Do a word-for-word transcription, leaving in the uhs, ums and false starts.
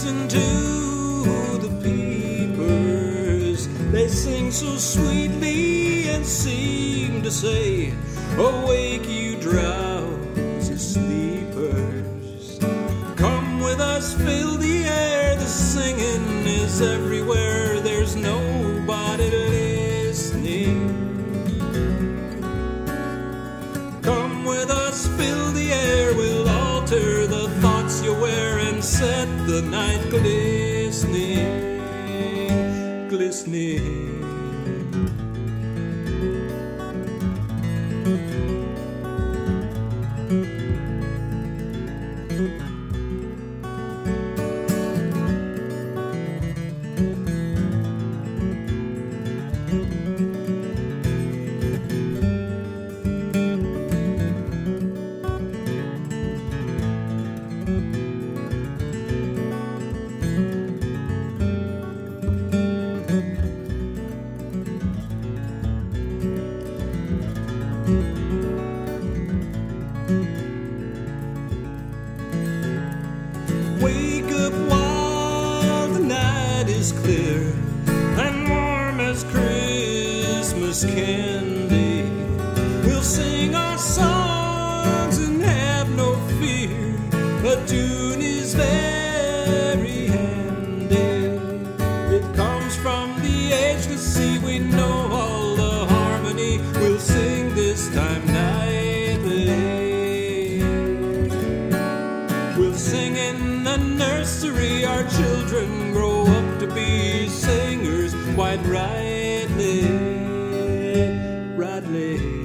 listen to the peepers. They sing so sweetly and seem to say, awake you drowsy sleepers. Come with us, fill the air, the singing is everywhere. There's nobody listening. Come with us, fill the air, we'll alter the thoughts you wear and set the night glistening, glistening. Wake up while the night is clear and warm as Christmas candy. We'll sing our songs and have no fear. A tune is very handy. It comes from the ageless sea. We know all the harmony. We'll sing this time nightly. We'll sing in the nursery. Our children grow up to be singers quite rightly, rightly.